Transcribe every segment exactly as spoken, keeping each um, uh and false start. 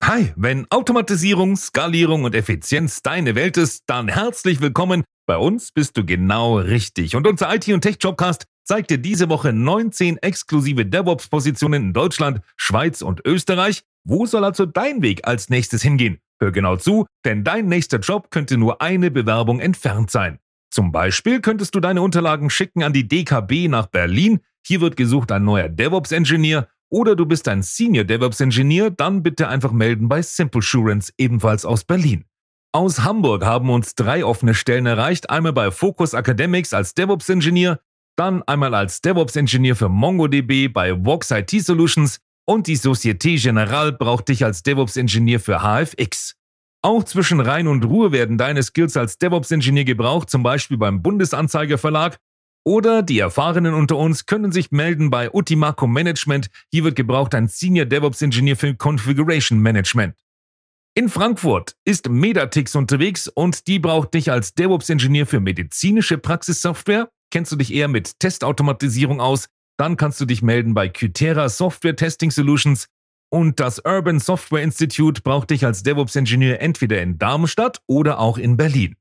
Hi, wenn Automatisierung, Skalierung und Effizienz deine Welt ist, dann herzlich willkommen. Bei uns bist du genau richtig. Und unser I T- und Tech-Jobcast zeigt dir diese Woche neunzehn exklusive DevOps-Positionen in Deutschland, Schweiz und Österreich. Wo soll also dein Weg als nächstes hingehen? Hör genau zu, denn dein nächster Job könnte nur eine Bewerbung entfernt sein. Zum Beispiel könntest du deine Unterlagen schicken an die D K B nach Berlin. Hier wird gesucht ein neuer DevOps-Engineer. Oder du bist ein Senior DevOps Engineer, dann bitte einfach melden bei SimpleSurance, ebenfalls aus Berlin. Aus Hamburg haben uns drei offene Stellen erreicht, einmal bei Focus Academics als DevOps Engineer, dann einmal als DevOps Engineer für MongoDB bei Vox I T Solutions und die Société Générale braucht dich als DevOps Engineer für H F X. Auch zwischen Rhein und Ruhr werden deine Skills als DevOps Engineer gebraucht, zum Beispiel beim Bundesanzeiger Verlag. Oder die Erfahrenen unter uns können sich melden bei Utimaco Management. Hier wird gebraucht ein Senior DevOps Engineer für Configuration Management. In Frankfurt ist Medatix unterwegs und die braucht dich als DevOps Engineer für medizinische Praxissoftware. Kennst du dich eher mit Testautomatisierung aus? Dann kannst du dich melden bei Qtera Software Testing Solutions. Und das Urban Software Institute braucht dich als DevOps Engineer entweder in Darmstadt oder auch in Berlin.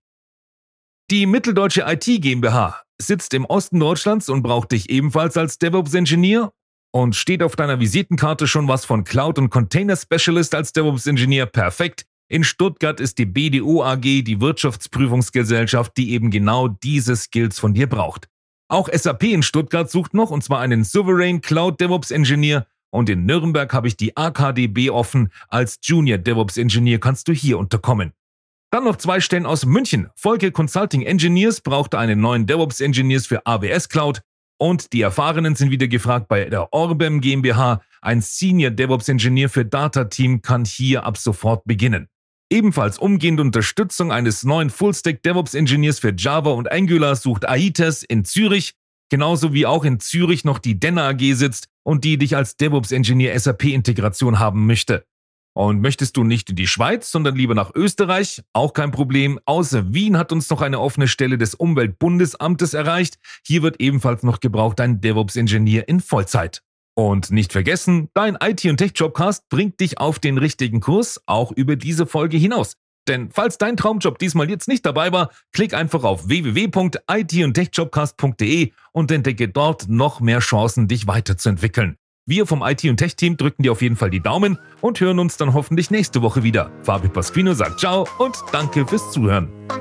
Die Mitteldeutsche I T GmbH sitzt im Osten Deutschlands und braucht dich ebenfalls als DevOps-Engineer. Und steht auf deiner Visitenkarte schon was von Cloud- und Container-Specialist als DevOps-Engineer? Perfekt. In Stuttgart ist die B D O A G die Wirtschaftsprüfungsgesellschaft, die eben genau diese Skills von dir braucht. Auch S A P in Stuttgart sucht noch, und zwar einen Sovereign Cloud DevOps-Engineer. Und in Nürnberg habe ich die A K D B offen. Als Junior DevOps-Engineer kannst du hier unterkommen. Dann noch zwei Stellen aus München. Volke Consulting Engineers brauchte einen neuen DevOps Engineers für A W S Cloud und die Erfahrenen sind wieder gefragt bei der Orbem GmbH. Ein Senior DevOps Engineer für Data Team kann hier ab sofort beginnen. Ebenfalls umgehende Unterstützung eines neuen Fullstack DevOps Engineers für Java und Angular sucht Aites in Zürich, genauso wie auch in Zürich noch die Denner A G sitzt und die dich als DevOps Engineer S A P-Integration haben möchte. Und möchtest du nicht in die Schweiz, sondern lieber nach Österreich? Auch kein Problem. Außer Wien hat uns noch eine offene Stelle des Umweltbundesamtes erreicht. Hier wird ebenfalls noch gebraucht ein DevOps-Engineer in Vollzeit. Und nicht vergessen, dein I T- und Tech-Jobcast bringt dich auf den richtigen Kurs, auch über diese Folge hinaus. Denn falls dein Traumjob diesmal jetzt nicht dabei war, klick einfach auf w w w punkt i t und techjobcast punkt d e und entdecke dort noch mehr Chancen, dich weiterzuentwickeln. Wir vom I T- und Tech-Team drücken dir auf jeden Fall die Daumen und hören uns dann hoffentlich nächste Woche wieder. Fabio Pasquino sagt ciao und danke fürs Zuhören.